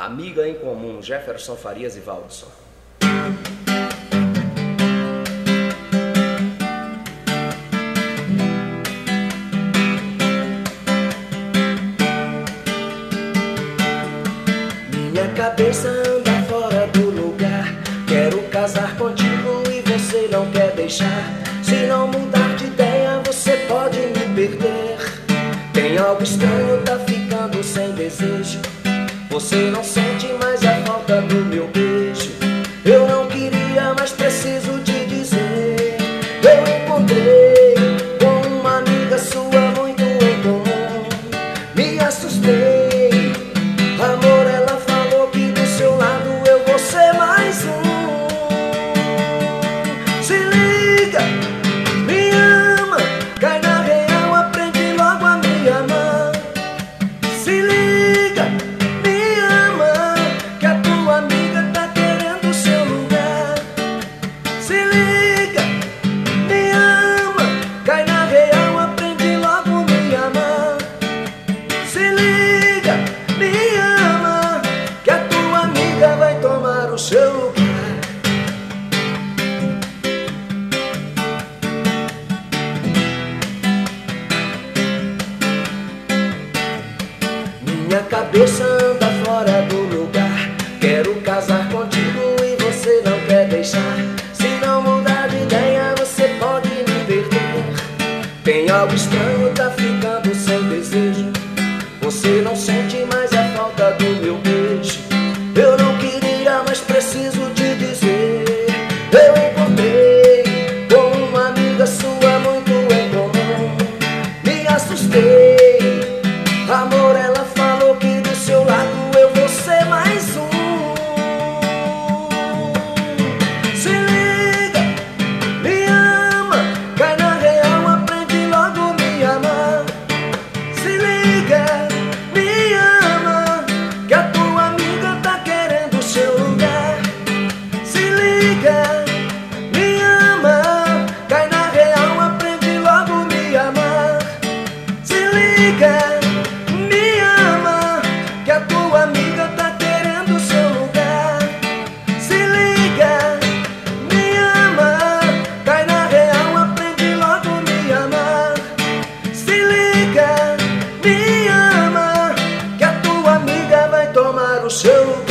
Amiga em Comum, Jefferson Farias e Valdson. Minha cabeça anda fora do lugar. Quero casar contigo e você não quer deixar. Se não mudar de ideia, você pode me perder. Tem algo estranho, tá ficando sem desejo. Você não sente mais a falta do meu beijo. Eu não queria, mas preciso te dizer. Eu encontrei com uma amiga sua muito em comum. Me assustei, amor, ela falou que do seu lado eu vou ser mais um. Se liga, me ama, cai na real, aprende logo a me amar. Se liga, me ama, que a tua amiga tá querendo o seu lugar. Se liga, me ama, cai na real, aprende logo a me amar. Se liga, me ama, que a tua amiga vai tomar o seu lugar. Minha cabeça anda fora do lugar. Quero casar contigo e você não quer deixar. Se não mudar de ideia, você pode me perder. Tem algo estranho, tá ficando sem desejo. Você não sente mais a falta do meu beijo. Eu não queria, mas preciso te dizer. Eu encontrei com uma amiga sua muito em comum. Me assustei, amor, ela falou que do seu lado eu vou ser mais um. Se liga, me ama, cai na real, aprende logo a me amar. Se liga, me ama, que a tua amiga tá querendo o seu lugar. Se liga, me ama, cai na real, aprende logo a me amar. Se liga, me ama, que a tua amiga tá querendo o seu lugar. Se liga, me ama, cai na real, aprende logo a me amar. Se liga, me ama, que a tua amiga vai tomar o seu lugar.